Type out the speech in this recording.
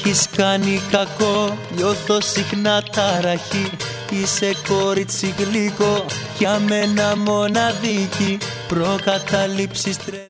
έχεις κάνει κακό, νιώθω συχνά ταραχή. Είσαι κορίτσι γλυκό, για μένα μοναδική, προκαταλήψεις